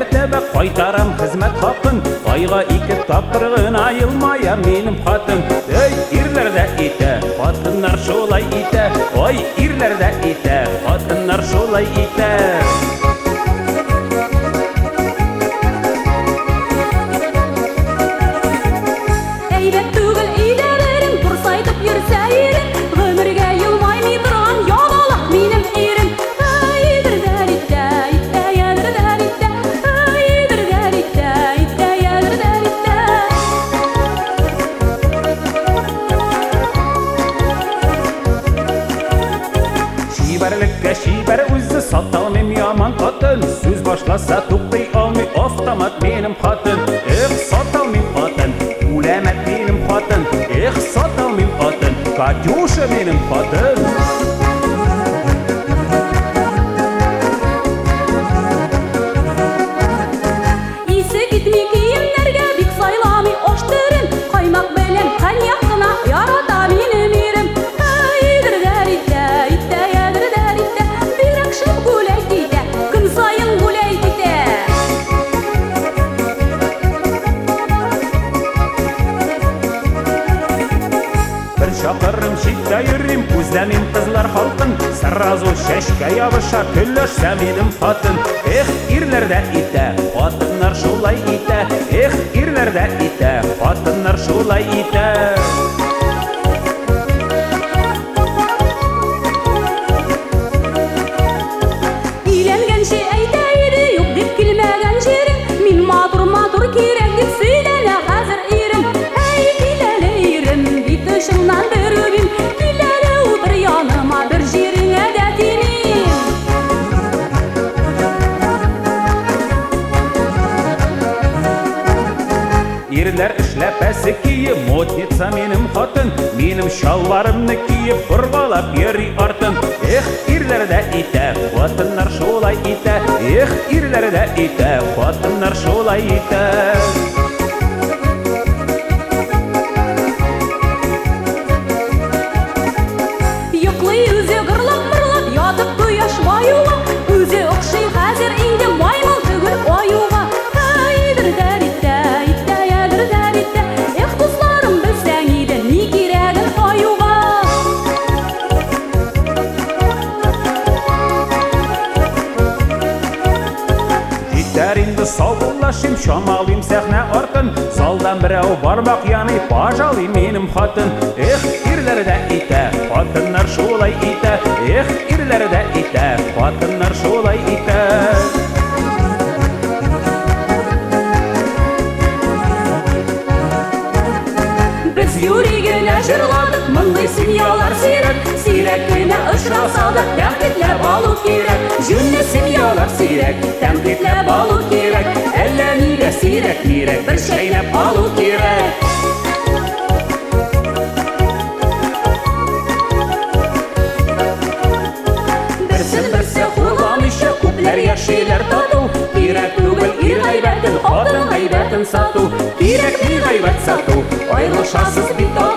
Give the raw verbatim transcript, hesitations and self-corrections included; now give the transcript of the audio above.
мәртәбә қайтарам хезмәт хақын, айға ике тапкыр гына айылмая минем хатын. Эй, ирләр дә итә, хатыннар шулай итә. Ой, ирләр дә итә, хатыннар шулай итә. Әйбәт түгел өйләрем, турсайтып йөрсә ирем, гомергә елмаймый торган ябалак минем ирем. Әйдер итә, итә, ядер итә, әйдер итә, итә, ядер итә. Шибәрлеккә шибәр үзе саталмыйм яман хатын, сүз башласа туктый алмый автомат минем хатын. Эх, саталмыйм хатын, үләмәт минем хатын. Эх, саталмыйм хатын, Катюша минем хатын. Исе китми киемнәргә бик сайламый аш төрен, каймак белән коньяк кына ярата минем ирем. Әйдер итә, итә, ядер итә, бирәк шәп гүләйт итә, көн саен гүләйт итә. Бер чакырым читтә йөрим, күзләмим кызлар халкын, сразу чәчкә ябыша көлләшсә минем хатын. Эх, ирләр дә итә, хатыннар шулай итә. Эх, ирләр дә итә, хатыннар шулай итә. Өйләнгәнче әйтә иде, юк дип килмәгән җирем, мин матур-матур кирәк дип сөйләнә хәзер ирем. Әй, киләле ирем, бит очыңнан бер үбим, киләле утыр яныма, бер җиреңә дә тимим. Ирләр эшләпәсе киеп, модница минем хатын, минем шалварымны киеп, боргалап йөри артын. Эх, ирләр дә итә, хатыннар шулай итә. Эх, ирләр дә итә, хатыннар шулай итә. Йоклый үзе гырлап-мырлап, ятып кояш баюга, үзе охшый хәзер инде маймыл түгел аюга. Әйдер итә, итә, ядер итә, эх, дусларым белсәң иде, ни кирәген аюга. Җитәр инде саубуллашыйм, чамалыйм сәхнә артын, залдан берәү бармак яный, пажалый минем хатын. Эх, ирләр дә итә, хатыннар шулай итә. Эх, ирләр дә итә, хатыннар шулай итә. Без юри генә җырладык, мондый семьялар сирәк, сирәк кенә очраса да тәнкыйтьләп алу кирәк. Җүнле семьялар сирәк, тәнкыйтьләп алу кирәк. Әллә нигә сирәк, нирәк, бер шәйләп алу кирәк. Берсен-берсе хурламыйча күпләр яшиләр тату, кирәк түгел ир гайбәтен, хатын гайбәтен сату. Кирәк ни гайбәт сату, айлашасыз бит